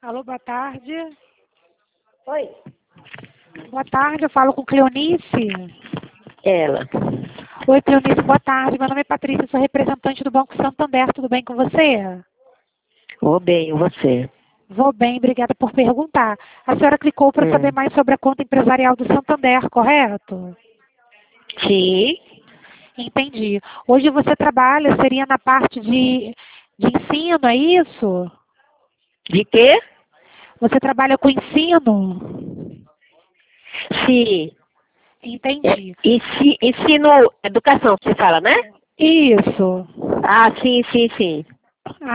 Alô, boa tarde. Oi. Boa tarde, eu falo com Cleonice. Ela. Oi, Cleonice, boa tarde. Meu nome é Patrícia, sou representante do Banco Santander. Tudo bem com você? Vou bem, e você? Vou bem, obrigada por perguntar. A senhora clicou para saber mais sobre a conta empresarial do Santander, correto? Sim. Entendi. Hoje você trabalha, seria na parte de ensino, é isso? De quê? Você trabalha com ensino? Sim. Entendi. Ensino educação, que você fala, né? Isso. Ah, sim, sim, sim.